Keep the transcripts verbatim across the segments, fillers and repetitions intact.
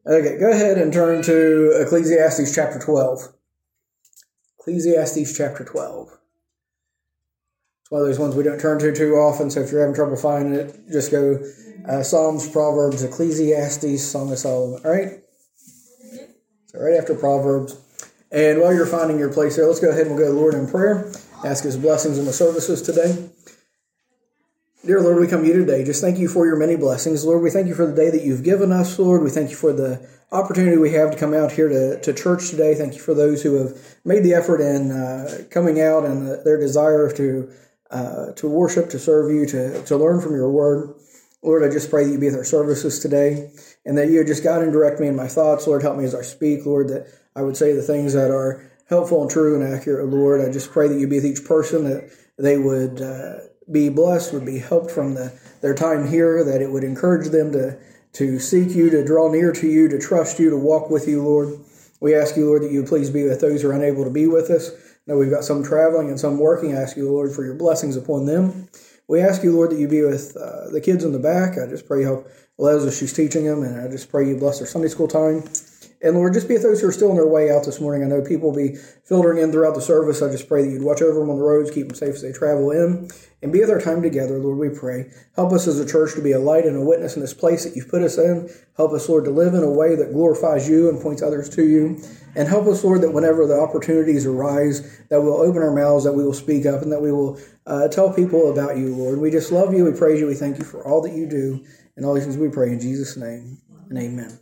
Okay, go ahead and turn to Ecclesiastes chapter twelve. Ecclesiastes chapter twelve. It's one of those ones we don't turn to too often, so if you're having trouble finding it, just go uh, Psalms, Proverbs, Ecclesiastes, Song of Solomon. All right? So right after Proverbs. And while you're finding your place there, let's go ahead and we'll go to the Lord in prayer, ask His blessings in the services today. Dear Lord, we come to you today. Just thank you for your many blessings. Lord, we thank you for the day that you've given us, Lord. We thank you for the opportunity we have to come out here to, to church today. Thank you for those who have made the effort in uh, coming out and the, their desire to uh, to worship, to serve you, to, to learn from your word. Lord, I just pray that you be with our services today and that you would just guide and direct me in my thoughts. Lord, help me as I speak. Lord, that I would say the things that are helpful and true and accurate. Lord, I just pray that you be with each person, that they would uh, be blessed, would be helped from the, their time here, that it would encourage them to, to seek you, to draw near to you, to trust you, to walk with you, Lord. We ask you, Lord, that you please be with those who are unable to be with us. I know we've got some traveling and some working. I ask you, Lord, for your blessings upon them. We ask you, Lord, that you be with uh, the kids in the back. I just pray you help Liz as she's teaching them, and I just pray you bless their Sunday school time. And Lord, just be with those who are still on their way out this morning. I know people will be filtering in throughout the service. I just pray that you'd watch over them on the roads, keep them safe as they travel in, and be with our time together, Lord, we pray. Help us as a church to be a light and a witness in this place that you've put us in. Help us, Lord, to live in a way that glorifies you and points others to you. And help us, Lord, that whenever the opportunities arise, that we'll open our mouths, that we will speak up, and that we will uh, tell people about you, Lord. We just love you, we praise you, we thank you for all that you do. And all these things we pray in Jesus' name, and amen.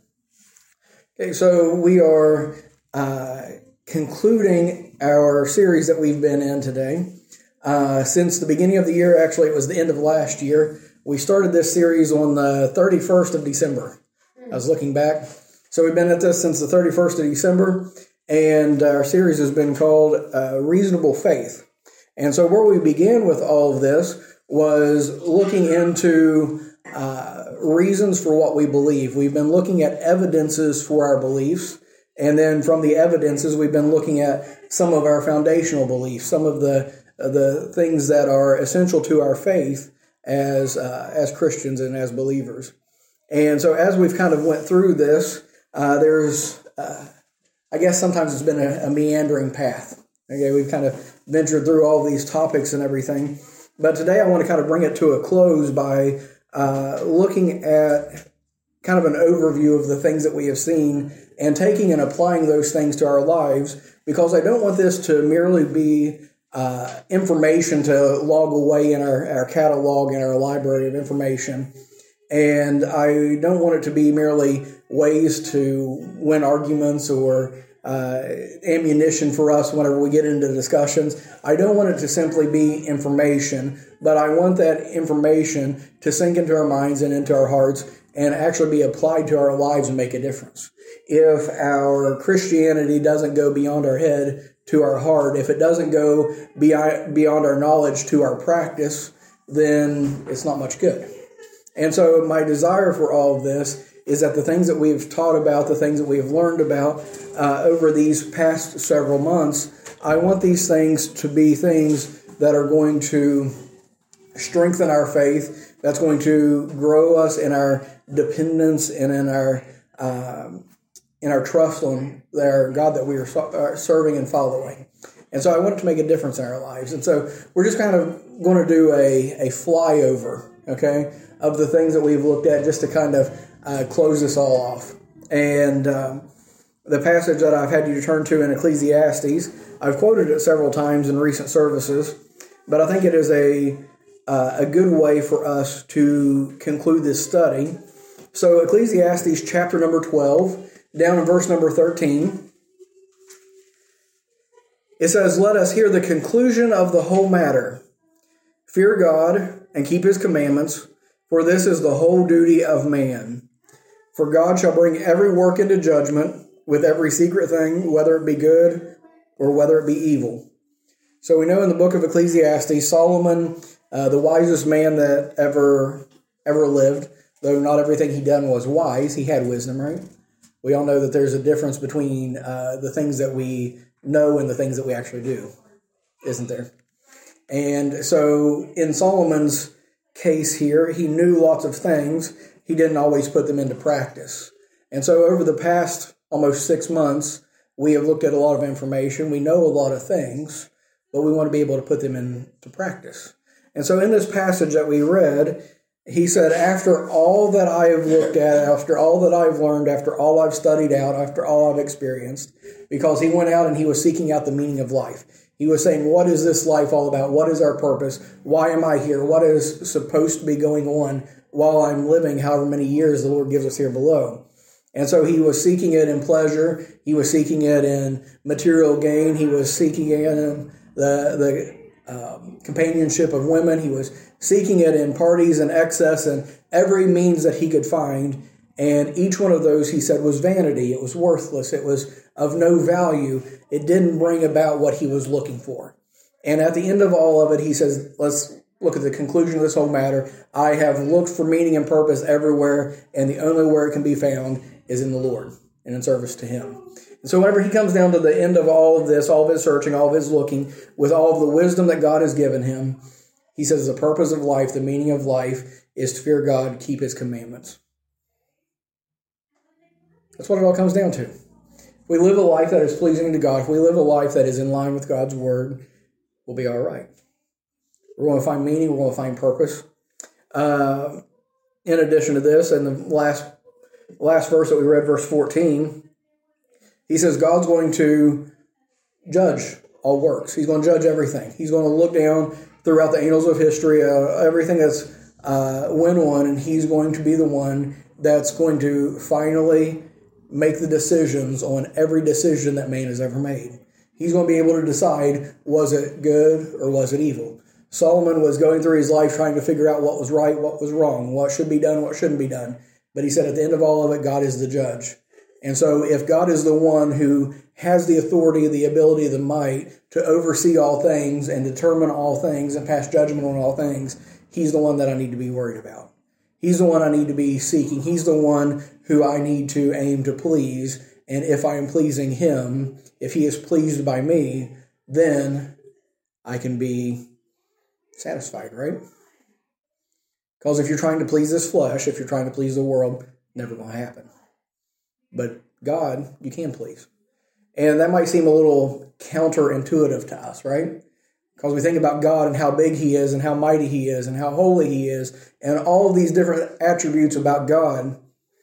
Okay, so we are uh, concluding our series that we've been in today. Uh, since the beginning of the year, actually it was the end of last year, we started this series on the thirty-first of December. I was looking back. So we've been at this since the thirty-first of December, and our series has been called uh, Reasonable Faith. And so where we began with all of this was looking into uh, reasons for what we believe. We've been looking at evidences for our beliefs, and then from the evidences, we've been looking at some of our foundational beliefs, some of the the things that are essential to our faith as uh, as Christians and as believers. And so as we've kind of went through this, uh, there's, uh, I guess sometimes it's been a, a meandering path. Okay, we've kind of ventured through all these topics and everything. But today I want to kind of bring it to a close by uh, looking at kind of an overview of the things that we have seen and taking and applying those things to our lives, because I don't want this to merely be uh, information to log away in our, our catalog, in our library of information. And I don't want it to be merely ways to win arguments or uh, ammunition for us whenever we get into discussions. I don't want it to simply be information, but I want that information to sink into our minds and into our hearts and actually be applied to our lives and make a difference. If our Christianity doesn't go beyond our head to our heart, if it doesn't go beyond, beyond our knowledge to our practice, then it's not much good. And so my desire for all of this is that the things that we've taught about, the things that we have learned about uh, over these past several months, I want these things to be things that are going to strengthen our faith, that's going to grow us in our dependence and in our um, in our trust on our God that we are, so, are serving and following. And so I want it to make a difference in our lives. And so we're just kind of going to do a, a flyover, okay, of the things that we've looked at just to kind of uh, close this all off. And um, the passage that I've had you to turn to in Ecclesiastes, I've quoted it several times in recent services, but I think it is a uh, a good way for us to conclude this study. So Ecclesiastes chapter number twelve, down in verse number thirteen, it says, "Let us hear the conclusion of the whole matter. Fear God and keep his commandments, for this is the whole duty of man. For God shall bring every work into judgment with every secret thing, whether it be good or whether it be evil." So we know in the book of Ecclesiastes, Solomon, uh, the wisest man that ever ever lived, though not everything he done was wise, he had wisdom, right? We all know that there's a difference between uh, the things that we know and the things that we actually do, isn't there? And so in Solomon's case here, he knew lots of things. He didn't always put them into practice. And so over the past almost six months, we have looked at a lot of information. We know a lot of things, but we want to be able to put them into practice. And so in this passage that we read, he said, after all that I have looked at, after all that I've learned, after all I've studied out, after all I've experienced, because he went out and he was seeking out the meaning of life. He was saying, what is this life all about? What is our purpose? Why am I here? What is supposed to be going on while I'm living however many years the Lord gives us here below? And so he was seeking it in pleasure. He was seeking it in material gain. He was seeking it in the, the um, companionship of women. He was seeking it in parties and excess and every means that he could find. And each one of those, he said, was vanity. It was worthless. It was of no value. It didn't bring about what he was looking for. And at the end of all of it, he says, let's look at the conclusion of this whole matter. I have looked for meaning and purpose everywhere, and the only where it can be found is in the Lord and in service to him. And so whenever he comes down to the end of all of this, all of his searching, all of his looking, with all of the wisdom that God has given him, he says the purpose of life, the meaning of life, is to fear God, keep his commandments. That's what it all comes down to. If we live a life that is pleasing to God, if we live a life that is in line with God's word, we'll be all right. We're going to find meaning, we're going to find purpose. Uh, in addition to this, in the last, last verse that we read, verse fourteen, he says God's going to judge all works. He's going to judge everything. He's going to look down throughout the annals of history, uh, everything that's uh, went on, and he's going to be the one that's going to finally make the decisions on every decision that man has ever made. He's going to be able to decide, was it good or was it evil? Solomon was going through his life trying to figure out what was right, what was wrong, what should be done, what shouldn't be done. But he said at the end of all of it, God is the judge. And so if God is the one who has the authority, the ability, the might to oversee all things and determine all things and pass judgment on all things, he's the one that I need to be worried about. He's the one I need to be seeking. He's the one who I need to aim to please. And if I am pleasing him, if he is pleased by me, then I can be satisfied, right? Because if you're trying to please this flesh, if you're trying to please the world, never going to happen. But God, you can please. And that might seem a little counterintuitive to us, right? Because we think about God and how big he is and how mighty he is and how holy he is and all of these different attributes about God.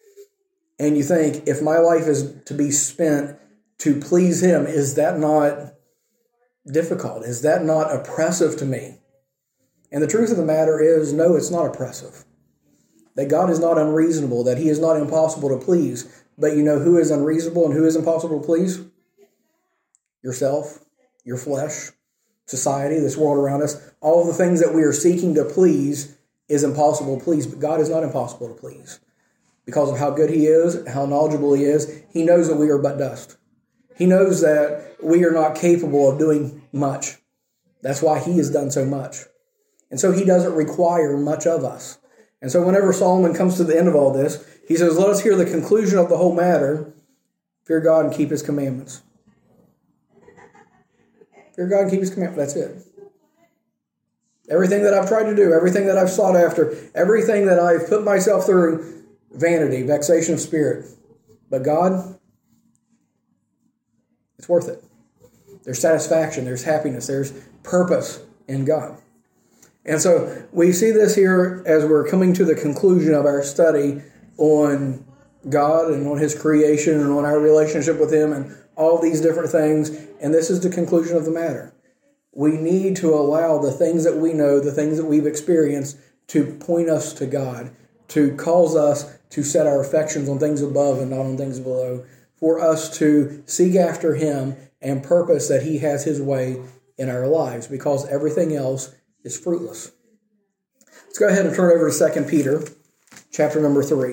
And you think, if my life is to be spent to please him, is that not difficult? Is that not oppressive to me? And the truth of the matter is, no, it's not oppressive. That God is not unreasonable, that he is not impossible to please. But you know who is unreasonable and who is impossible to please? Yourself, your flesh, society, this world around us. All of the things that we are seeking to please is impossible to please, but God is not impossible to please. Because of how good he is, how knowledgeable he is, he knows that we are but dust. He knows that we are not capable of doing much. That's why he has done so much. And so he doesn't require much of us. And so whenever Solomon comes to the end of all this, he says, let us hear the conclusion of the whole matter. Fear God and keep his commandments. Fear God and keep his commandments. That's it. Everything that I've tried to do, everything that I've sought after, everything that I've put myself through, vanity, vexation of spirit. But God, it's worth it. There's satisfaction, there's happiness, there's purpose in God. And so we see this here as we're coming to the conclusion of our study on God and on his creation and on our relationship with him and all these different things. And this is the conclusion of the matter. We need to allow the things that we know, the things that we've experienced, to point us to God, to cause us to set our affections on things above and not on things below, for us to seek after him and purpose that he has his way in our lives, because everything else is fruitless. Let's go ahead and turn over to Second Peter, chapter number three.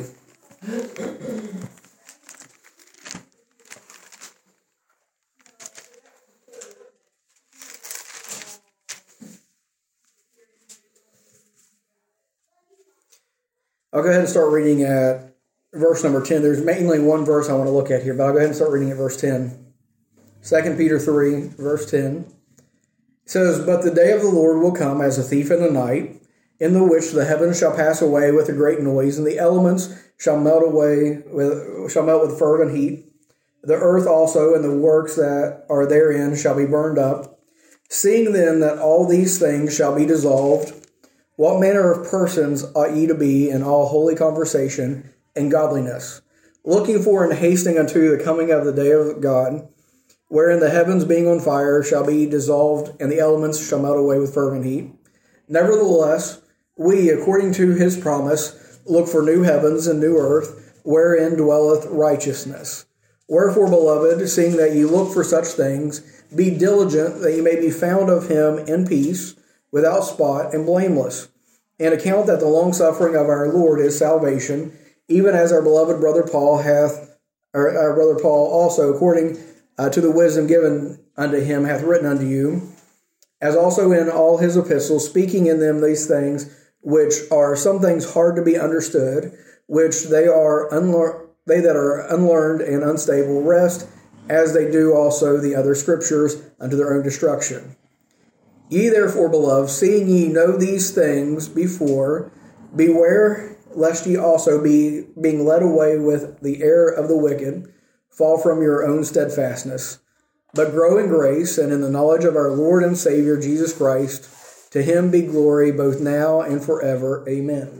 I'll go ahead and start reading at verse number ten. There's mainly one verse I want to look at here, but I'll go ahead and start reading at verse ten. Second Peter three, verse ten. It says, but the day of the Lord will come as a thief in the night, in the which the heavens shall pass away with a great noise, and the elements shall melt away with shall melt with fervent heat. The earth also and the works that are therein shall be burned up. Seeing then that all these things shall be dissolved, what manner of persons ought ye to be in all holy conversation and godliness, looking for and hasting unto the coming of the day of God, wherein the heavens being on fire shall be dissolved, and the elements shall melt away with fervent heat? Nevertheless, we, according to his promise, look for new heavens and new earth, wherein dwelleth righteousness. Wherefore, beloved, seeing that ye look for such things, be diligent that ye may be found of him in peace, without spot and blameless, and account that the longsuffering of our Lord is salvation, even as our beloved brother Paul hath, or our brother Paul also, according uh, to the wisdom given unto him, hath written unto you, as also in all his epistles, speaking in them these things, which are some things hard to be understood, which they are unlearned, they that are unlearned and unstable rest, as they do also the other scriptures, unto their own destruction. Ye therefore, beloved, seeing ye know these things before, beware lest ye also be being led away with the error of the wicked, fall from your own steadfastness, but grow in grace and in the knowledge of our Lord and Savior Jesus Christ. To him be glory both now and forever. Amen.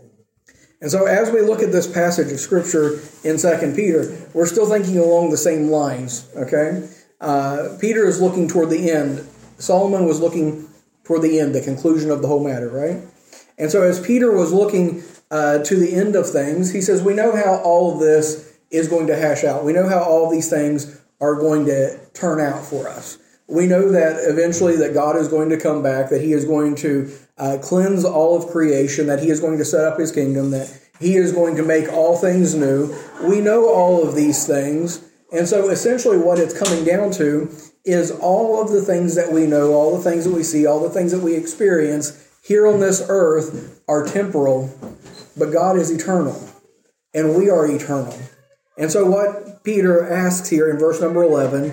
And so as we look at this passage of Scripture in Second Peter, we're still thinking along the same lines, okay? Uh, Peter is looking toward the end. Solomon was looking toward the end, the conclusion of the whole matter, right? And so as Peter was looking uh, to the end of things, he says, we know how all of this is going to hash out. We know how all these things are going to turn out for us. We know that eventually that God is going to come back, that he is going to uh, cleanse all of creation, that he is going to set up his kingdom, that he is going to make all things new. We know all of these things. And so essentially what it's coming down to is all of the things that we know, all the things that we see, all the things that we experience here on this earth are temporal, but God is eternal, and we are eternal. And so what Peter asks here in verse number eleven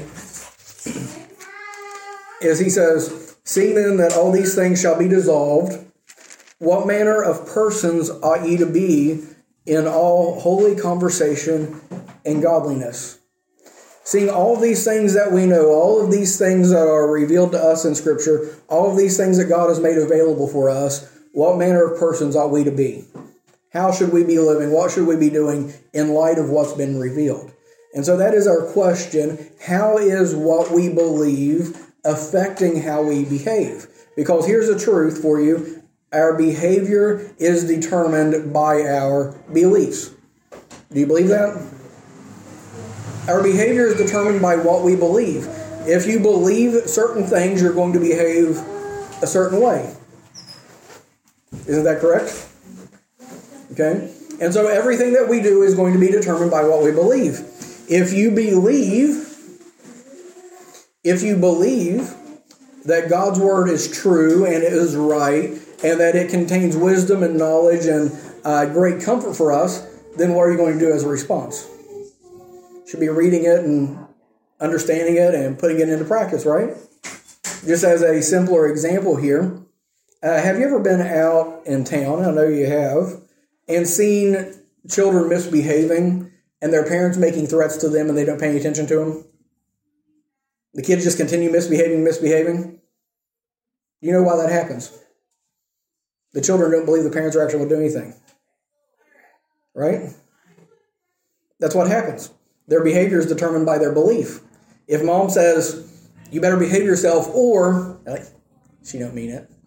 is he says, seeing then that all these things shall be dissolved, what manner of persons ought ye to be in all holy conversation and godliness? Seeing all of these things that we know, all of these things that are revealed to us in Scripture, all of these things that God has made available for us, what manner of persons ought we to be? How should we be living? What should we be doing in light of what's been revealed? And so that is our question. How is what we believe affecting how we behave? Because here's the truth for you. Our behavior is determined by our beliefs. Do you believe that? Our behavior is determined by what we believe. If you believe certain things, you're going to behave a certain way. Isn't that correct? Okay? And so everything that we do is going to be determined by what we believe. If you believe, if you believe that God's Word is true and it is right, and that it contains wisdom and knowledge and uh, great comfort for us, then what are you going to do as a response? You should be reading it and understanding it and putting it into practice, right? Just as a simpler example here, uh, have you ever been out in town, I know you have, and seen children misbehaving and their parents making threats to them and they don't pay any attention to them? The kids just continue misbehaving, misbehaving. You know why that happens? The children don't believe the parents are actually going to do anything. Right? That's what happens. Their behavior is determined by their belief. If mom says, you better behave yourself, or, like, she don't mean it.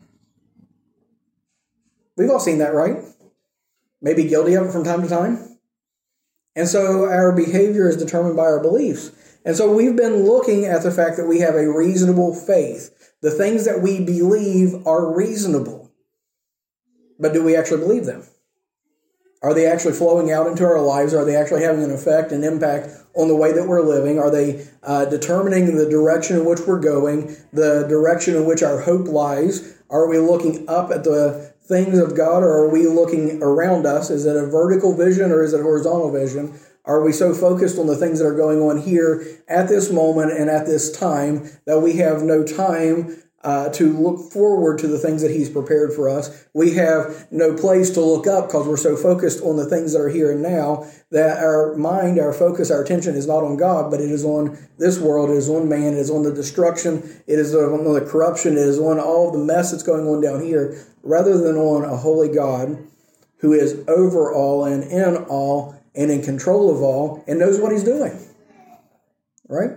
We've all seen that, right? Maybe guilty of it from time to time. And so our behavior is determined by our beliefs. And so we've been looking at the fact that we have a reasonable faith. The things that we believe are reasonable. But do we actually believe them? Are they actually flowing out into our lives? Are they actually having an effect and impact on the way that we're living? Are they uh, determining the direction in which we're going, the direction in which our hope lies? Are we looking up at the things of God, or are we looking around us? Is it a vertical vision or is it a horizontal vision? Are we so focused on the things that are going on here at this moment and at this time that we have no time uh, to look forward to the things that he's prepared for us. We have no place to look up because we're so focused on the things that are here and now that our mind, our focus, our attention is not on God, but it is on this world, it is on man, it is on the destruction, it is on the corruption, it is on all the mess that's going on down here, rather than on a holy God who is over all and in all and in control of all and knows what he's doing. Right?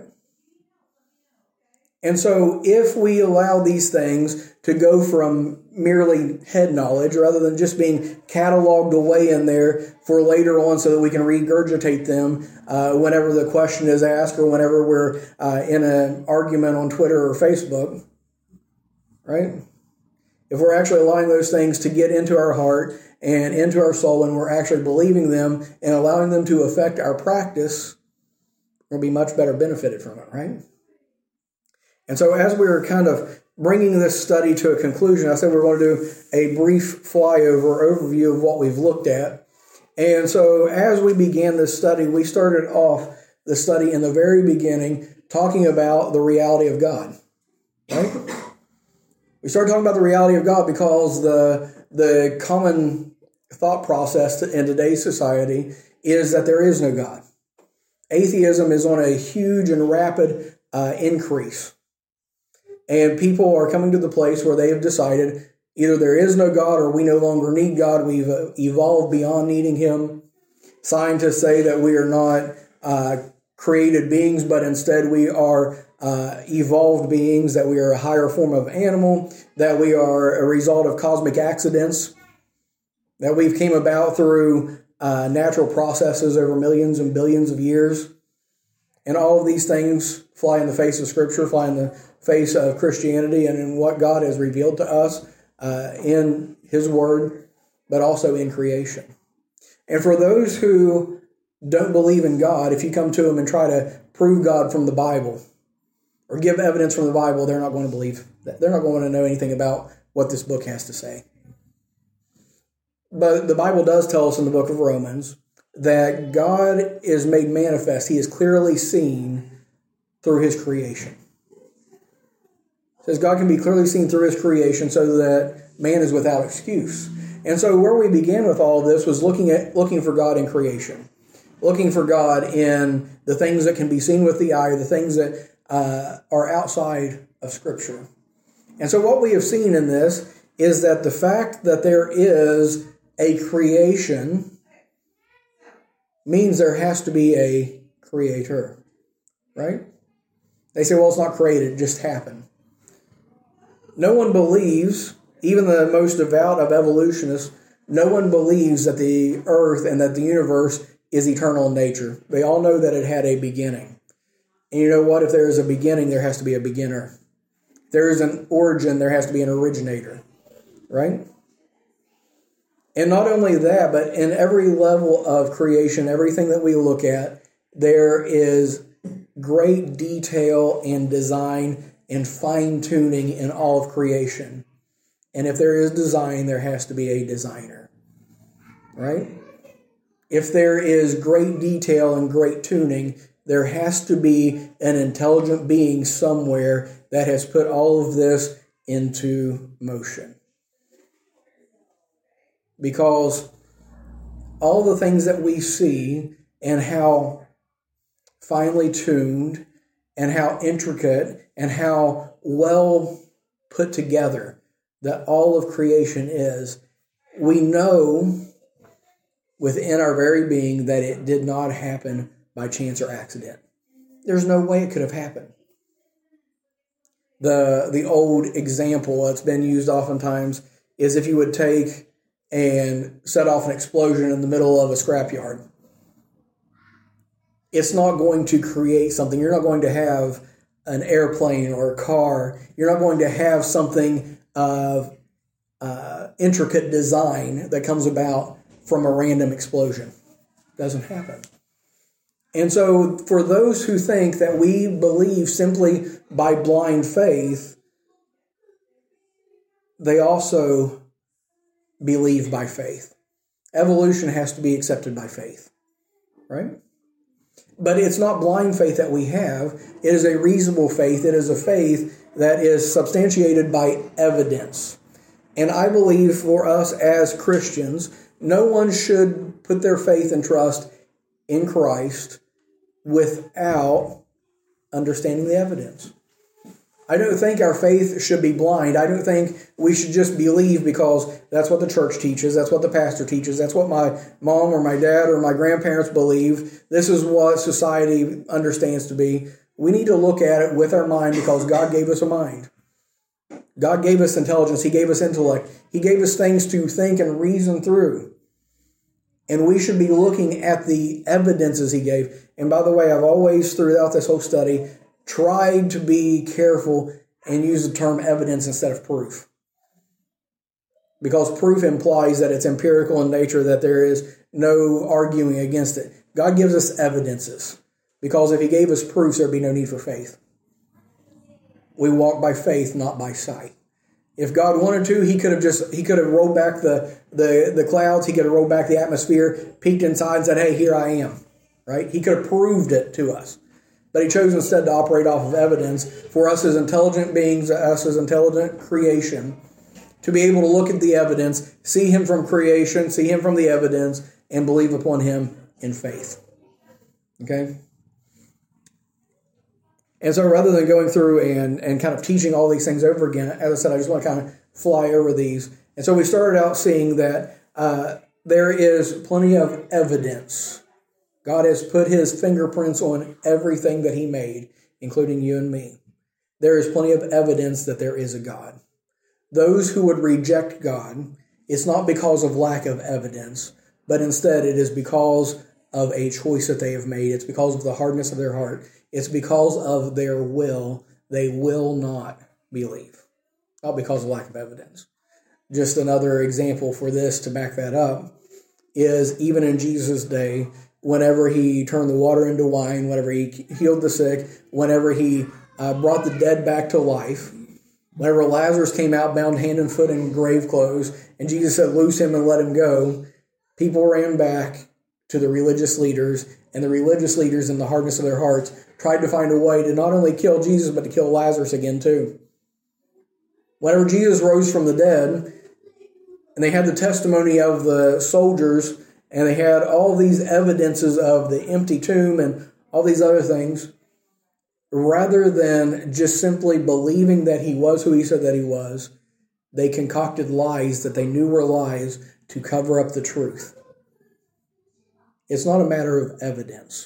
And so if we allow these things to go from merely head knowledge rather than just being cataloged away in there for later on so that we can regurgitate them uh, whenever the question is asked or whenever we're uh, in an argument on Twitter or Facebook, right? If we're actually allowing those things to get into our heart and into our soul and we're actually believing them and allowing them to affect our practice, we'll be much better benefited from it, right? And so as we were kind of bringing this study to a conclusion, I said we we're going to do a brief flyover overview of what we've looked at. And so as we began this study, we started off the study in the very beginning talking about the reality of God, right? We started talking about the reality of God because the, the common thought process in today's society is that there is no God. Atheism is on a huge and rapid uh, increase. And people are coming to the place where they have decided either there is no God or we no longer need God. We've evolved beyond needing him. Scientists say that we are not uh, created beings, but instead we are uh, evolved beings, that we are a higher form of animal, that we are a result of cosmic accidents, that we've came about through uh, natural processes over millions and billions of years. And all of these things fly in the face of Scripture, fly in the face of Christianity and in what God has revealed to us uh, in his word, but also in creation. And for those who don't believe in God, if you come to them and try to prove God from the Bible or give evidence from the Bible, they're not going to believe that. They're not going to know anything about what this book has to say. But the Bible does tell us in the book of Romans that God is made manifest. He is clearly seen through his creation. It says God can be clearly seen through his creation so that man is without excuse. And so where we began with all of this was looking at looking for God in creation, looking for God in the things that can be seen with the eye, the things that uh, are outside of Scripture. And so what we have seen in this is that the fact that there is a creation means there has to be a creator, right? They say, well, it's not created, it just happened. No one believes, even the most devout of evolutionists, no one believes that the earth and that the universe is eternal in nature. They all know that it had a beginning. And you know what? If there is a beginning, there has to be a beginner. If there is an origin, there has to be an originator, right? And not only that, but in every level of creation, everything that we look at, there is great detail and design and fine-tuning in all of creation. And if there is design, there has to be a designer, right? If there is great detail and great tuning, there has to be an intelligent being somewhere that has put all of this into motion. Because all the things that we see and how finely tuned and how intricate and how well put together that all of creation is, we know within our very being that it did not happen by chance or accident. There's no way it could have happened. The, the old example that's been used oftentimes is if you would take and set off an explosion in the middle of a scrapyard. It's not going to create something. You're not going to have an airplane or a car. You're not going to have something of uh, intricate design that comes about from a random explosion. It doesn't happen. And so for those who think that we believe simply by blind faith, they also believe by faith. Evolution has to be accepted by faith, right? But it's not blind faith that we have. It is a reasonable faith. It is a faith that is substantiated by evidence. And I believe for us as Christians, no one should put their faith and trust in Christ without understanding the evidence. I don't think our faith should be blind. I don't think we should just believe because that's what the church teaches, that's what the pastor teaches, that's what my mom or my dad or my grandparents believe. This is what society understands to be. We need to look at it with our mind because God gave us a mind. God gave us intelligence. He gave us intellect. He gave us things to think and reason through. And we should be looking at the evidences He gave. And by the way, I've always, throughout this whole study, tried to be careful and use the term evidence instead of proof. Because proof implies that it's empirical in nature, that there is no arguing against it. God gives us evidences. Because if He gave us proofs, there'd be no need for faith. We walk by faith, not by sight. If God wanted to, He could have just He could have rolled back the, the, the clouds, He could have rolled back the atmosphere, peeked inside and said, hey, here I am. Right? He could have proved it to us. But He chose instead to operate off of evidence for us as intelligent beings, us as intelligent creation, to be able to look at the evidence, see Him from creation, see Him from the evidence, and believe upon Him in faith. Okay? And so rather than going through and, and kind of teaching all these things over again, as I said, I just want to kind of fly over these. And so we started out seeing that uh, there is plenty of evidence. God has put His fingerprints on everything that He made, including you and me. There is plenty of evidence that there is a God. Those who would reject God, it's not because of lack of evidence, but instead it is because of a choice that they have made. It's because of the hardness of their heart. It's because of their will. They will not believe. Not because of lack of evidence. Just another example for this to back that up is even in Jesus' day, whenever He turned the water into wine, whenever He healed the sick, whenever He uh, brought the dead back to life, whenever Lazarus came out bound hand and foot in grave clothes, and Jesus said, loose him and let him go, people ran back to the religious leaders, and the religious leaders, in the hardness of their hearts, tried to find a way to not only kill Jesus, but to kill Lazarus again too. Whenever Jesus rose from the dead, and they had the testimony of the soldiers, and they had all these evidences of the empty tomb and all these other things, rather than just simply believing that He was who He said that He was, they concocted lies that they knew were lies to cover up the truth. It's not a matter of evidence.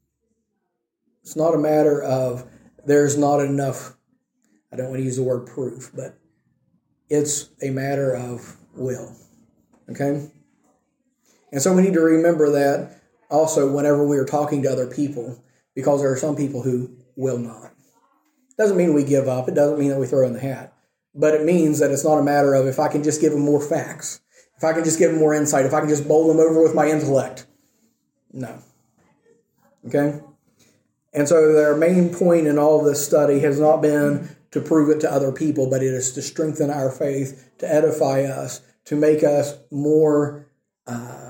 It's not a matter of there's not enough, I don't want to use the word proof, but it's a matter of will. Okay? And so we need to remember that also whenever we are talking to other people, because there are some people who will not. Doesn't mean we give up. It doesn't mean that we throw in the hat. But it means that it's not a matter of if I can just give them more facts, if I can just give them more insight, if I can just bowl them over with my intellect. No. Okay? And so their main point in all of this study has not been to prove it to other people, but it is to strengthen our faith, to edify us, to make us more, uh,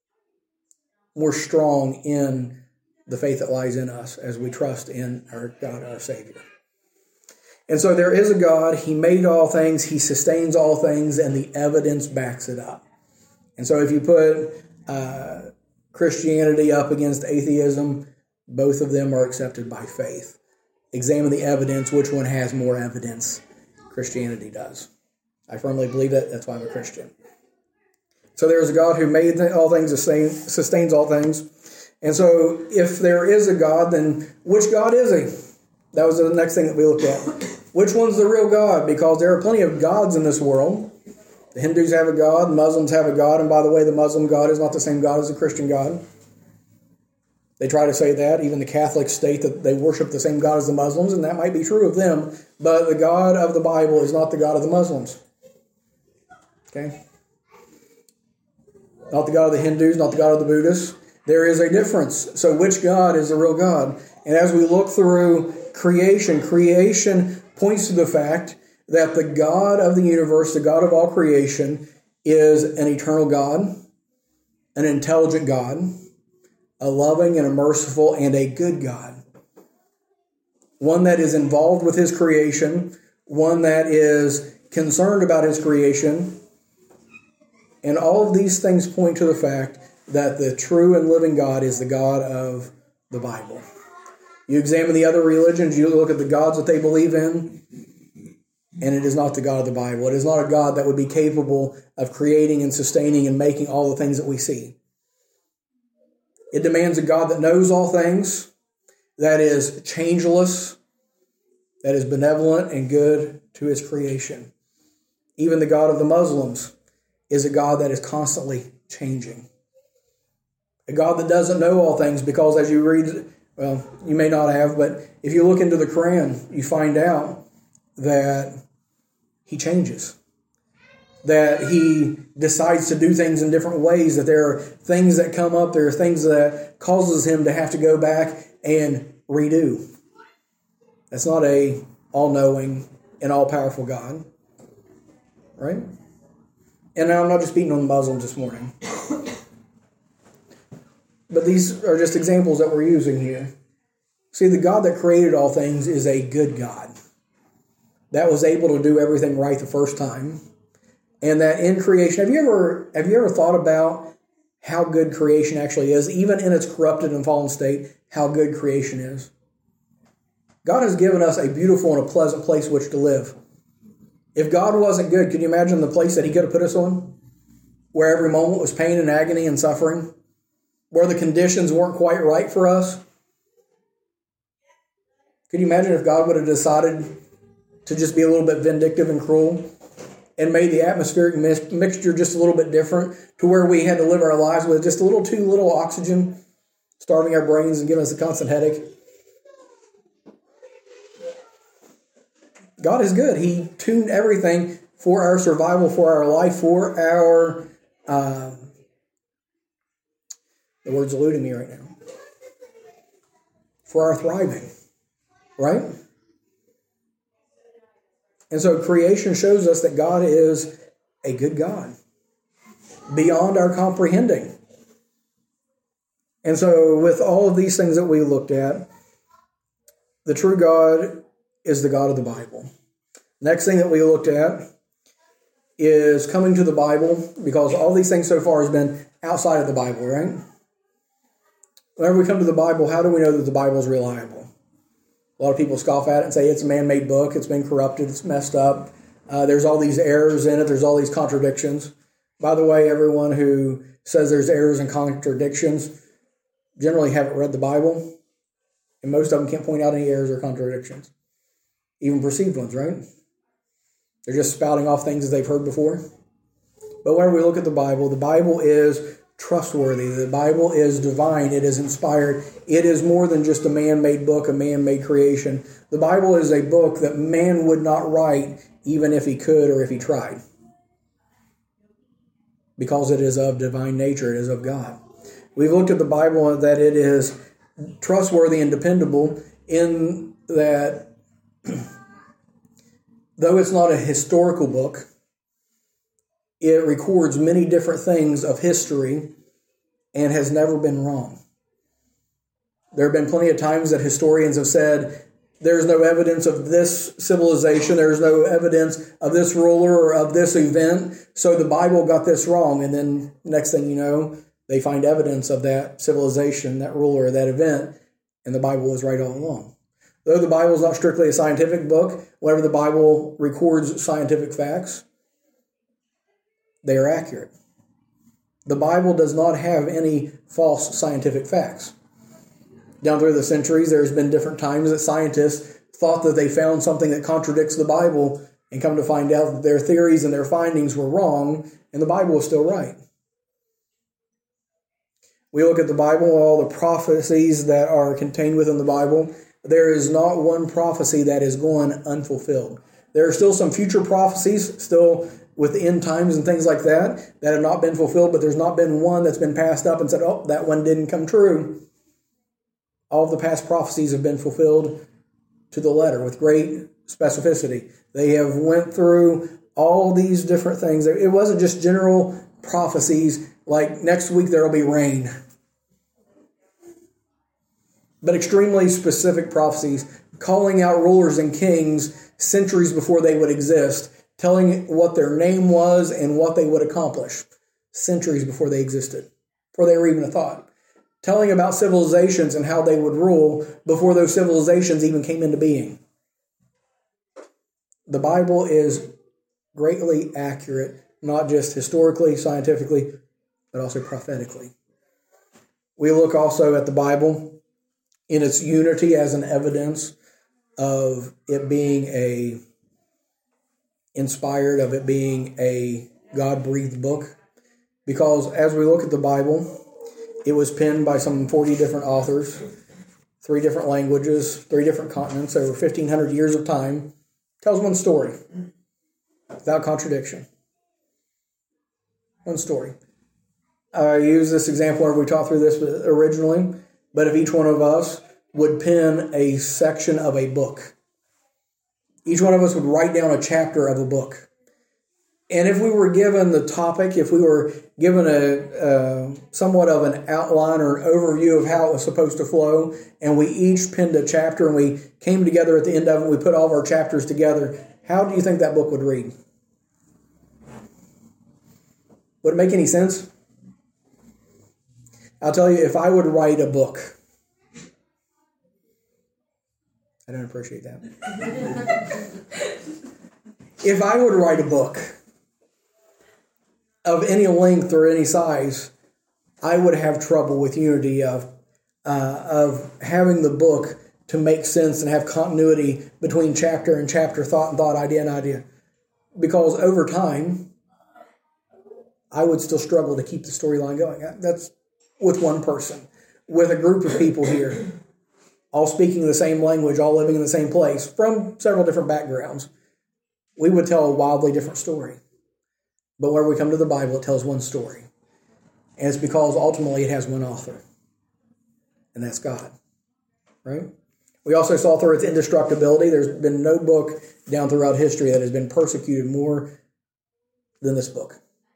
more strong in the faith that lies in us as we trust in our God, our Savior. And so there is a God. He made all things. He sustains all things, and the evidence backs it up. And so if you put uh, Christianity up against atheism, both of them are accepted by faith. Examine the evidence. Which one has more evidence? Christianity does. I firmly believe that. That's why I'm a Christian. So there's a God who made all things, sustains all things. And so if there is a God, then which God is He? That was the next thing that we looked at. Which one's the real God? Because there are plenty of gods in this world. The Hindus have a God, Muslims have a God, and by the way, the Muslim God is not the same God as the Christian God. They try to say that. Even the Catholics state that they worship the same God as the Muslims, and that might be true of them, but the God of the Bible is not the God of the Muslims. Okay? Not the God of the Hindus, not the God of the Buddhists. There is a difference. So which God is the real God? And as we look through creation, creation points to the fact that the God of the universe, the God of all creation, is an eternal God, an intelligent God, a loving and a merciful and a good God. One that is involved with his creation, one that is concerned about his creation. And all of these things point to the fact that the true and living God is the God of the Bible. You examine the other religions, you look at the gods that they believe in, and it is not the God of the Bible. It is not a God that would be capable of creating and sustaining and making all the things that we see. It demands a God that knows all things, that is changeless, that is benevolent and good to his creation. Even the God of the Muslims is a God that is constantly changing. A God that doesn't know all things, because as you read, well, you may not have, but if you look into the Quran, you find out that he changes. That he decides to do things in different ways, that there are things that come up, there are things that causes him to have to go back and redo. That's not a all-knowing and all-powerful God. Right? And I'm not just beating on the Muslims this morning. But these are just examples that we're using here. See, the God that created all things is a good God. That was able to do everything right the first time. And that in creation, have you ever have you ever thought about how good creation actually is, even in its corrupted and fallen state, how good creation is? God has given us a beautiful and a pleasant place which to live. If God wasn't good, could you imagine the place that he could have put us on? Where every moment was pain and agony and suffering? Where the conditions weren't quite right for us? Could you imagine if God would have decided to just be a little bit vindictive and cruel and made the atmospheric mix- mixture just a little bit different to where we had to live our lives with just a little too little oxygen, starving our brains and giving us a constant headache? God is good. He tuned everything for our survival, for our life, for our... Uh, the word's eluding me right now. For our thriving. Right? And so creation shows us that God is a good God. Beyond our comprehending. And so with all of these things that we looked at, the true God is the God of the Bible. Next thing that we looked at is coming to the Bible, because all these things so far has been outside of the Bible, right? Whenever we come to the Bible, how do we know that the Bible is reliable? A lot of people scoff at it and say it's a man-made book, it's been corrupted, it's messed up, uh, there's all these errors in it, there's all these contradictions. By the way, everyone who says there's errors and contradictions generally haven't read the Bible, and most of them can't point out any errors or contradictions, even perceived ones, right? They're just spouting off things that they've heard before. But whenever we look at the Bible, the Bible is trustworthy. The Bible is divine. It is inspired. It is more than just a man-made book, a man-made creation. The Bible is a book that man would not write even if he could or if he tried. Because it is of divine nature. It is of God. We've looked at the Bible that it is trustworthy and dependable in that though it's not a historical book, it records many different things of history and has never been wrong. There have been plenty of times that historians have said, there's no evidence of this civilization, there's no evidence of this ruler or of this event, so the Bible got this wrong. And then next thing you know, they find evidence of that civilization, that ruler, or that event, and the Bible was right all along. Though the Bible is not strictly a scientific book, whenever the Bible records scientific facts, they are accurate. The Bible does not have any false scientific facts. Down through the centuries, there's been different times that scientists thought that they found something that contradicts the Bible and come to find out that their theories and their findings were wrong and the Bible was still right. We look at the Bible, all the prophecies that are contained within the Bible. There is not one prophecy that is gone unfulfilled. There are still some future prophecies, still with the end times and things like that, that have not been fulfilled, but there's not been one that's been passed up and said, oh, that one didn't come true. All of the past prophecies have been fulfilled to the letter with great specificity. They have went through all these different things. It wasn't just general prophecies like next week there will be rain. but extremely specific prophecies, calling out rulers and kings centuries before they would exist, telling what their name was and what they would accomplish centuries before they existed, before they were even a thought. Telling about civilizations and how they would rule before those civilizations even came into being. The Bible is greatly accurate, not just historically, scientifically, but also prophetically. We look also at the Bible in its unity as an evidence of it being a inspired, of it being a God-breathed book. Because as we look at the Bible, it was penned by some forty different authors, three different languages, three different continents, over fifteen hundred years of time. Tells one story, without contradiction. One story. I use this example where we taught through this originally, but if each one of us would pen a section of a book, each one of us would write down a chapter of a book. And if we were given the topic, if we were given a uh, somewhat of an outline or an overview of how it was supposed to flow, and we each penned a chapter and we came together at the end of it, we put all of our chapters together, how do you think that book would read? Would it make any sense? I'll tell you, if I would write a book, I don't appreciate that. If I would write a book of any length or any size, I would have trouble with unity of uh, of having the book to make sense and have continuity between chapter and chapter, thought and thought, idea and idea. Because over time, I would still struggle to keep the storyline going. That's with one person. With a group of people here, all speaking the same language, all living in the same place, from several different backgrounds, we would tell a wildly different story. But where we come to the Bible, it tells one story. And it's because ultimately it has one author. And that's God. Right? We also saw through its indestructibility, there's been no book down throughout history that has been persecuted more than this book.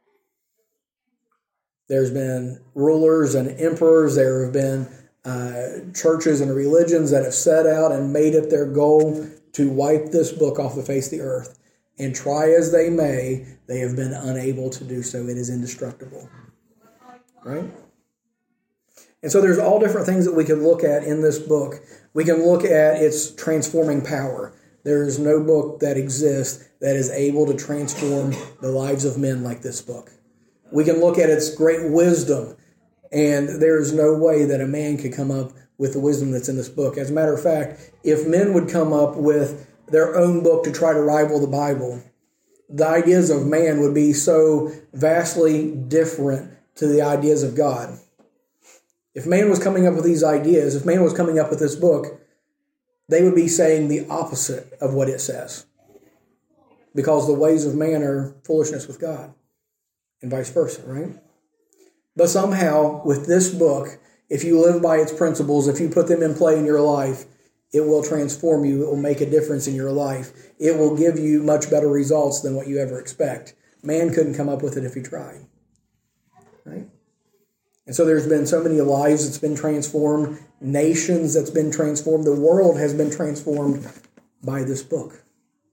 There's been rulers and emperors, there have been uh, churches and religions that have set out and made it their goal to wipe this book off the face of the earth. And try as they may, they have been unable to do so. It is indestructible. Right? And so there's all different things that we can look at in this book. We can look at its transforming power. There is no book that exists that is able to transform the lives of men like this book. We can look at its great wisdom, and there is no way that a man could come up with the wisdom that's in this book. As a matter of fact, if men would come up with their own book to try to rival the Bible, the ideas of man would be so vastly different to the ideas of God. If man was coming up with these ideas, if man was coming up with this book, they would be saying the opposite of what it says. Because the ways of man are foolishness with God, and vice versa, right? But somehow, with this book, if you live by its principles, if you put them in play in your life, it will transform you. It will make a difference in your life. It will give you much better results than what you ever expect. Man couldn't come up with it if he tried. Right? And so there's been so many lives that's been transformed, nations that's been transformed. The world has been transformed by this book.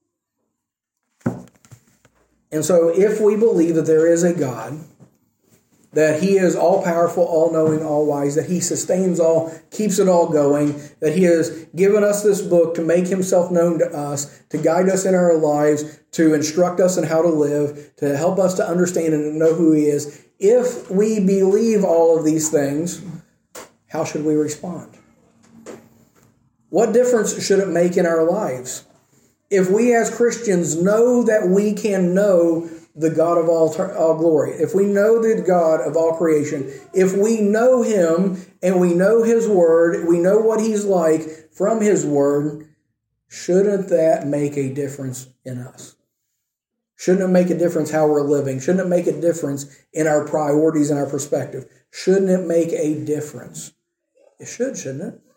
And so if we believe that there is a God, that He is all-powerful, all-knowing, all-wise, that He sustains all, keeps it all going, that He has given us this book to make Himself known to us, to guide us in our lives, to instruct us in how to live, to help us to understand and know who He is. If we believe all of these things, how should we respond? What difference should it make in our lives? If we as Christians know that we can know the God of all, all glory, if we know the God of all creation, if we know Him and we know His Word, we know what He's like from His Word, shouldn't that make a difference in us? Shouldn't it make a difference how we're living? Shouldn't it make a difference in our priorities and our perspective? Shouldn't it make a difference? It should, shouldn't it?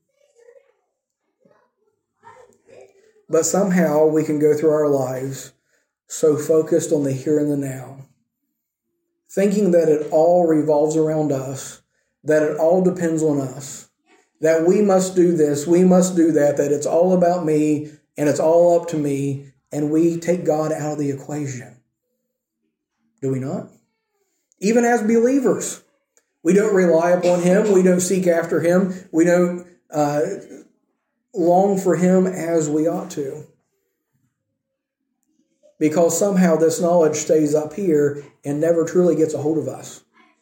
But somehow we can go through our lives so focused on the here and the now, thinking that it all revolves around us, that it all depends on us, that we must do this, we must do that, that it's all about me and it's all up to me, and we take God out of the equation. Do we not? Even as believers, we don't rely upon Him, we don't seek after Him, we don't uh, long for Him as we ought to. Because somehow this knowledge stays up here and never truly gets a hold of us.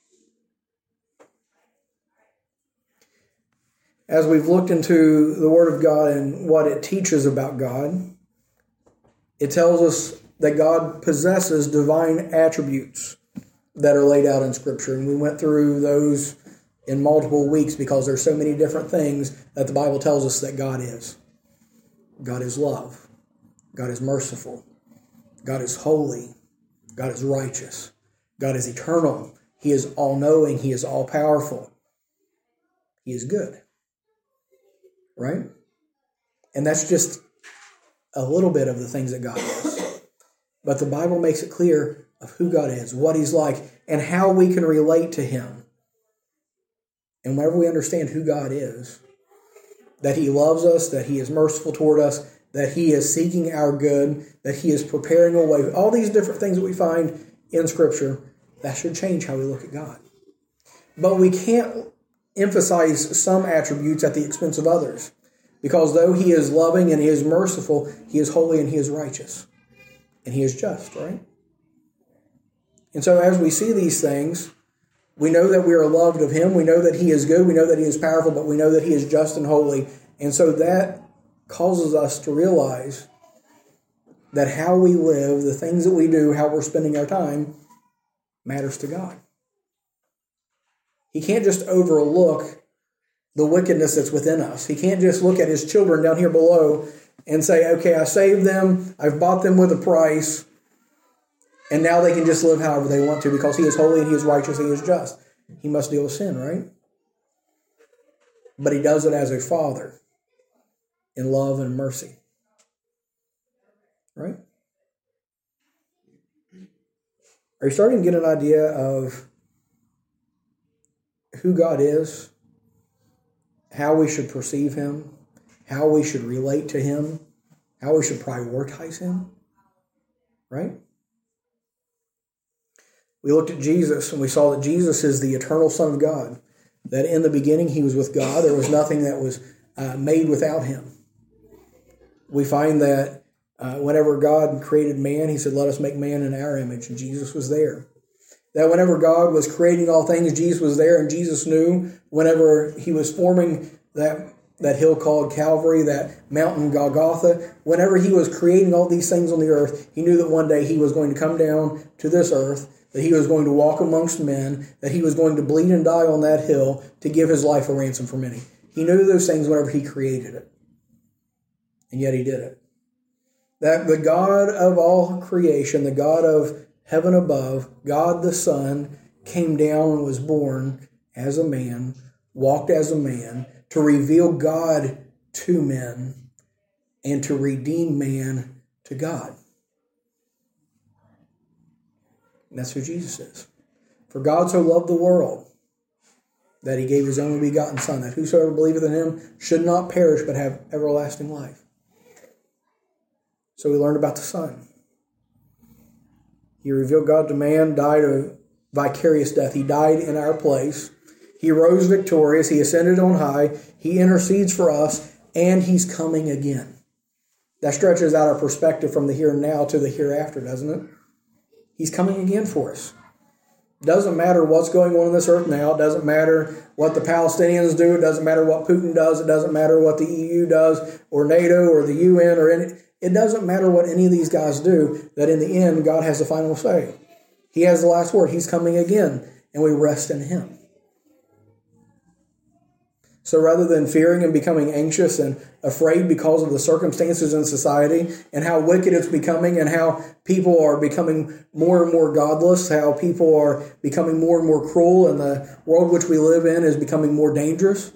As we've looked into the Word of God and what it teaches about God, it tells us that God possesses divine attributes that are laid out in Scripture. And we went through those in multiple weeks because there's so many different things that the Bible tells us that God is. God is love. God is merciful. God is holy. God is righteous. God is eternal. He is all-knowing. He is all-powerful. He is good. Right? And that's just a little bit of the things that God is. But the Bible makes it clear of who God is, what He's like, and how we can relate to Him. And whenever we understand who God is, that He loves us, that He is merciful toward us, that He is seeking our good, that He is preparing a way, all these different things that we find in Scripture, that should change how we look at God. But we can't emphasize some attributes at the expense of others. Because though He is loving and He is merciful, He is holy and He is righteous. And He is just, right? And so as we see these things, we know that we are loved of Him. We know that He is good. We know that He is powerful, but we know that He is just and holy. And so that causes us to realize that how we live, the things that we do, how we're spending our time, matters to God. He can't just overlook the wickedness that's within us. He can't just look at His children down here below and say, okay, I saved them, I've bought them with a price, and now they can just live however they want to because He is holy and He is righteous and He is just. He must deal with sin, right? But He does it as a father in love and mercy. Right? Are you starting to get an idea of who God is, how we should perceive Him, how we should relate to Him, how we should prioritize Him? Right? We looked at Jesus and we saw that Jesus is the eternal Son of God, that in the beginning He was with God. There was nothing that was uh, made without Him. We find that uh, whenever God created man, He said, let us make man in our image, and Jesus was there. That whenever God was creating all things, Jesus was there, and Jesus knew whenever He was forming that, that hill called Calvary, that mountain Golgotha, whenever He was creating all these things on the earth, He knew that one day He was going to come down to this earth, that He was going to walk amongst men, that He was going to bleed and die on that hill to give His life a ransom for many. He knew those things whenever He created it. And yet He did it. That the God of all creation, the God of heaven above, God the Son, came down and was born as a man, walked as a man, to reveal God to men and to redeem man to God. And that's who Jesus is. For God so loved the world that He gave His only begotten Son, that whosoever believeth in Him should not perish but have everlasting life. So we learned about the Son. He revealed God to man, died a vicarious death. He died in our place. He rose victorious. He ascended on high. He intercedes for us, and He's coming again. That stretches out our perspective from the here and now to the hereafter, doesn't it? He's coming again for us. It doesn't matter what's going on in this earth now. It doesn't matter what the Palestinians do. It doesn't matter what Putin does. It doesn't matter what the E U does, or NATO, or the U N, or any... It doesn't matter what any of these guys do, that in the end, God has the final say. He has the last word. He's coming again, and we rest in Him. So rather than fearing and becoming anxious and afraid because of the circumstances in society and how wicked it's becoming and how people are becoming more and more godless, how people are becoming more and more cruel, and the world which we live in is becoming more dangerous,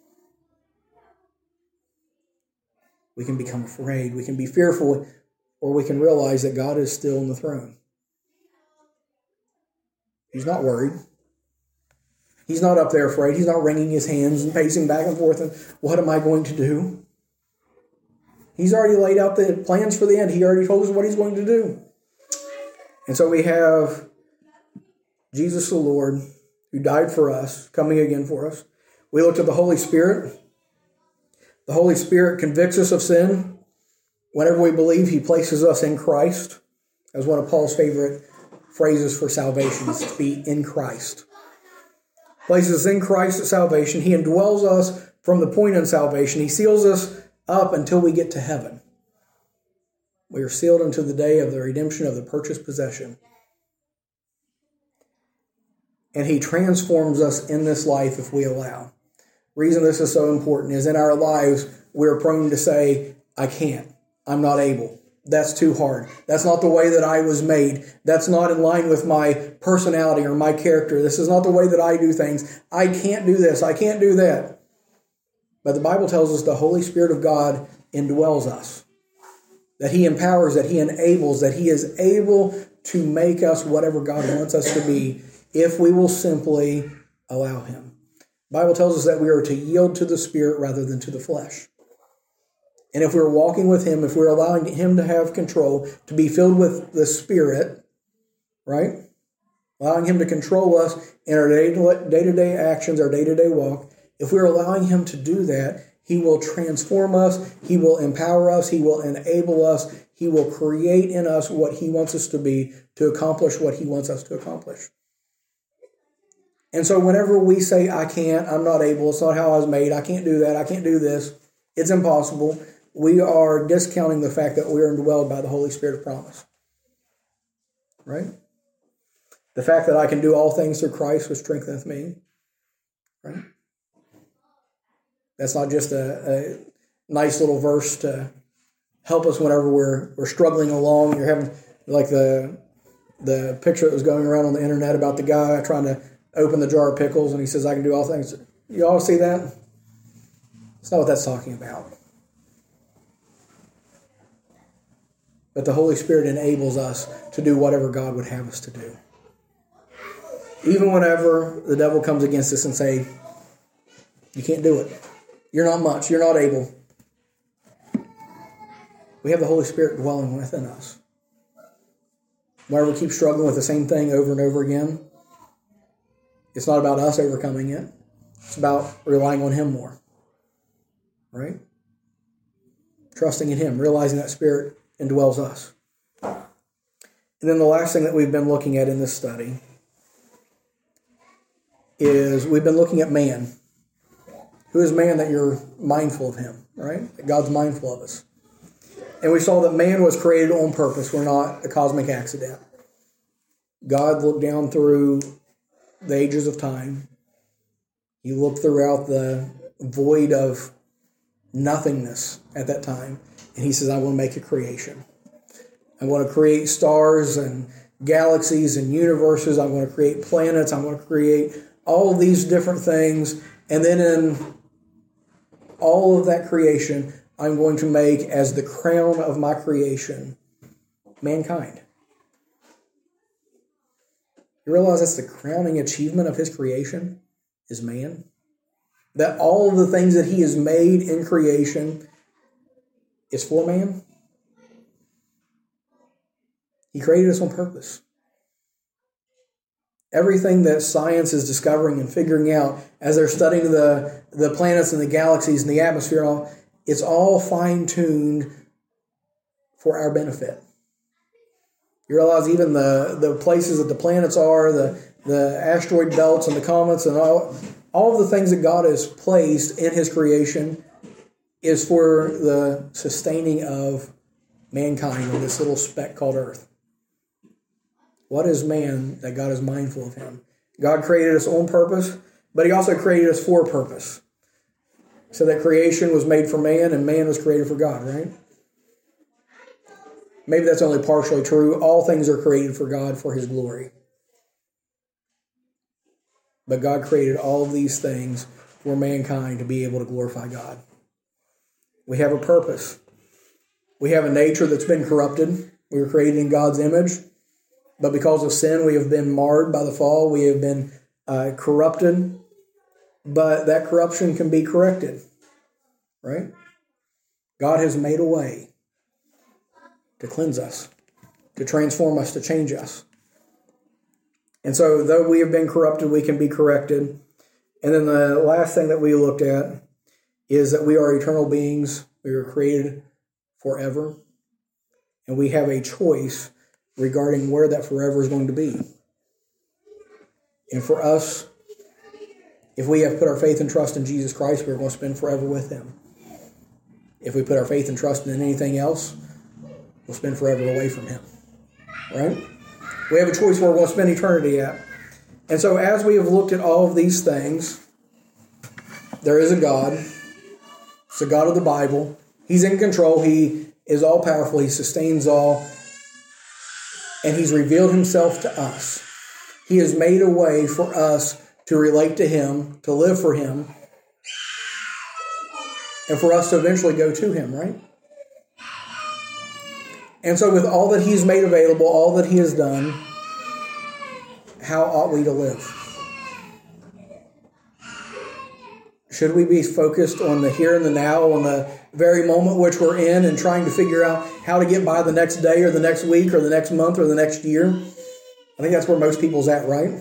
we can become afraid, we can be fearful, or we can realize that God is still on the throne. He's not worried. He's not up there afraid. He's not wringing his hands and pacing back and forth and what am I going to do? He's already laid out the plans for the end. He already told us what he's going to do. And so we have Jesus the Lord, who died for us, coming again for us. We looked at the Holy Spirit. The Holy Spirit convicts us of sin. Whenever we believe, he places us in Christ. That's one of Paul's favorite phrases for salvation, is to be in Christ. Places us in Christ at salvation. He indwells us from the point in salvation. He seals us up until we get to heaven. We are sealed unto the day of the redemption of the purchased possession. And he transforms us in this life if we allow. Reason this is so important is in our lives, we're prone to say, I can't. I'm not able. That's too hard. That's not the way that I was made. That's not in line with my personality or my character. This is not the way that I do things. I can't do this. I can't do that. But the Bible tells us the Holy Spirit of God indwells us. That he empowers, that he enables, that he is able to make us whatever God wants us to be if we will simply allow him. The Bible tells us that we are to yield to the Spirit rather than to the flesh. And if we're walking with him, if we're allowing him to have control, to be filled with the Spirit, right? Allowing him to control us in our day-to-day actions, our day-to-day walk. If we're allowing him to do that, he will transform us. He will empower us. He will enable us. He will create in us what he wants us to be to accomplish what he wants us to accomplish. And so whenever we say, I can't, I'm not able, it's not how I was made, I can't do that, I can't do this, it's impossible, we are discounting the fact that we are indwelled by the Holy Spirit of promise. Right? The fact that I can do all things through Christ who strengtheneth me. Right? That's not just a, a nice little verse to help us whenever we're we're struggling along. You're having like the the picture that was going around on the internet about the guy trying to open the jar of pickles and he says, I can do all things. You all see that? It's not what that's talking about. But the Holy Spirit enables us to do whatever God would have us to do. Even whenever the devil comes against us and say, you can't do it. You're not much. You're not able. We have the Holy Spirit dwelling within us. Whenever we keep struggling with the same thing over and over again, it's not about us overcoming it. It's about relying on him more. Right? Trusting in him, realizing that Spirit indwells us. And then the last thing that we've been looking at in this study is we've been looking at man. Who is man that you're mindful of him, right? That God's mindful of us. And we saw that man was created on purpose. We're not a cosmic accident. God looked down through the ages of time. He looked throughout the void of nothingness at that time. And he says, I want to make a creation. I want to create stars and galaxies and universes. I want to create planets. I want to create all of these different things. And then in all of that creation, I'm going to make as the crown of my creation, mankind. You realize that's the crowning achievement of his creation, is man? That all of the things that he has made in creation is for man? He created us on purpose. Everything that science is discovering and figuring out as they're studying the, the planets and the galaxies and the atmosphere and all, it's all fine-tuned for our benefit. You realize even the, the places that the planets are, the, the asteroid belts and the comets and all, all of the things that God has placed in his creation is for the sustaining of mankind on this little speck called Earth. What is man that God is mindful of him? God created us on purpose, but he also created us for purpose. So that creation was made for man and man was created for God, right? Maybe that's only partially true. All things are created for God for his glory. But God created all of these things for mankind to be able to glorify God. We have a purpose. We have a nature that's been corrupted. We were created in God's image. But because of sin, we have been marred by the fall. We have been uh, corrupted, but that corruption can be corrected, right? God has made a way to cleanse us, to transform us, to change us. And so though we have been corrupted, we can be corrected. And then the last thing that we looked at is that we are eternal beings. We were created forever. And we have a choice regarding where that forever is going to be. And for us, if we have put our faith and trust in Jesus Christ, we're going to spend forever with Him. If we put our faith and trust in anything else, we'll spend forever away from Him. Right? We have a choice where we're going to spend eternity at. And so as we have looked at all of these things, there is a God. It's the God of the Bible. He's in control. He is all-powerful. He sustains all. And He's revealed Himself to us. He has made a way for us to relate to Him, to live for Him, and for us to eventually go to Him, right? And so with all that He's made available, all that He has done, how ought we to live? Should we be focused on the here and the now, on the very moment which we're in, and trying to figure out how to get by the next day or the next week or the next month or the next year? I think that's where most people's at, right?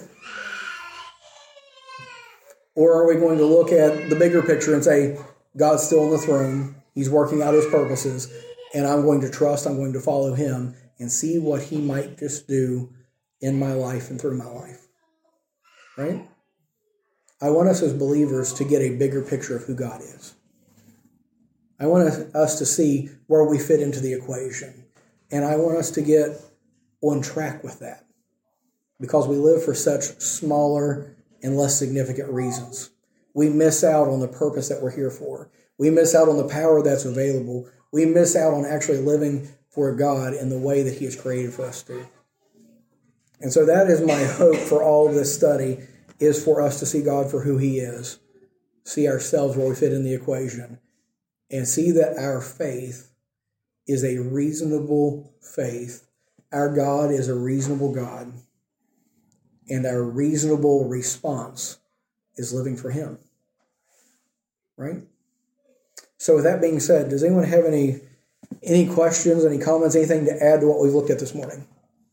Or are we going to look at the bigger picture and say, God's still on the throne, He's working out His purposes, and I'm going to trust, I'm going to follow Him and see what He might just do in my life and through my life, right? I want us as believers to get a bigger picture of who God is. I want us to see where we fit into the equation, and I want us to get on track with that because we live for such smaller and less significant reasons. We miss out on the purpose that we're here for. We miss out on the power that's available. We miss out on actually living for God in the way that He has created for us to. And so that is my hope for all of this study, is for us to see God for who He is, see ourselves where we fit in the equation, and see that our faith is a reasonable faith. Our God is a reasonable God, and our reasonable response is living for Him. Right? So with that being said, does anyone have any any questions, any comments, anything to add to what we've looked at this morning?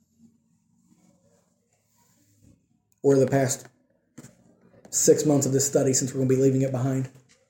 Or the past six months of this study, since we're going to be leaving it behind?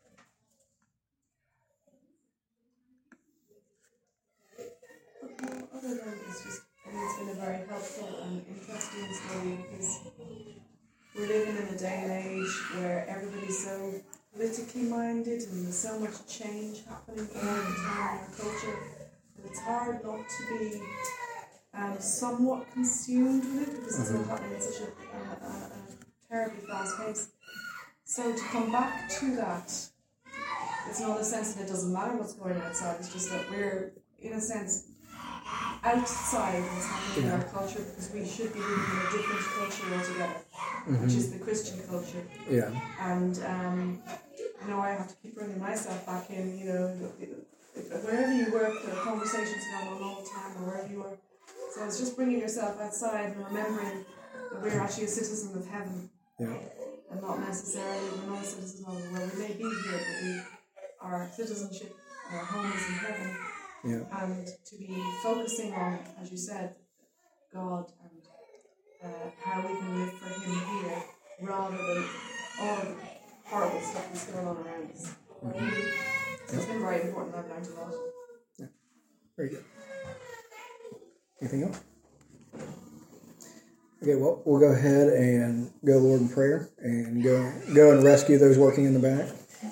Other than it's just, I think it's been a very helpful and interesting study because we're living in a day and age where everybody's so politically minded and there's so much change happening all the time in our culture that it's hard not to be um, somewhat consumed with it because it's all happening at such a, a, a, a terribly fast pace. So to come back to that, it's not a sense that it doesn't matter what's going on outside, it's just that we're, in a sense, outside what's happening yeah. in our culture because we should be living in a different culture altogether, mm-hmm. which is the Christian culture. Yeah. And, um, you know, I have to keep bringing myself back in, you know, wherever you work, there are conversations going on all the time, or wherever you are. So it's just bringing yourself outside and remembering that we're actually a citizen of heaven. Yeah. And not necessarily, we're not a citizen of the world. We may be here, but we, our citizenship, our home is in heaven. Yeah. And to be focusing on, as you said, God and uh, how we can live for Him here, rather than all of the horrible stuff that's going on around us. Mm-hmm. So it's been very important. I've learned a lot. Yeah. Very good. Anything else? Okay, well, we'll go ahead and go, Lord, in prayer and go go and rescue those working in the back.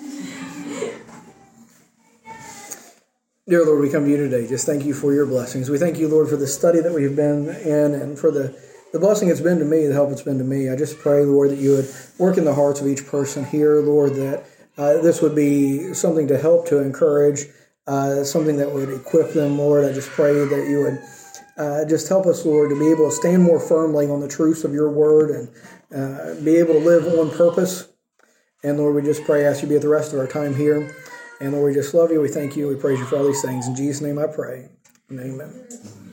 Dear Lord, we come to you today. Just thank you for your blessings. We thank you, Lord, for the study that we've been in and for the, the blessing it's been to me, the help it's been to me. I just pray, Lord, that you would work in the hearts of each person here, Lord, that uh, this would be something to help, to encourage, uh, something that would equip them, Lord. I just pray that you would uh, just help us, Lord, to be able to stand more firmly on the truths of your word and uh, be able to live on purpose. And, Lord, we just pray, ask you to be at the rest of our time here. And Lord, we just love you. We thank you. We praise you for all these things. In Jesus' name I pray. Amen.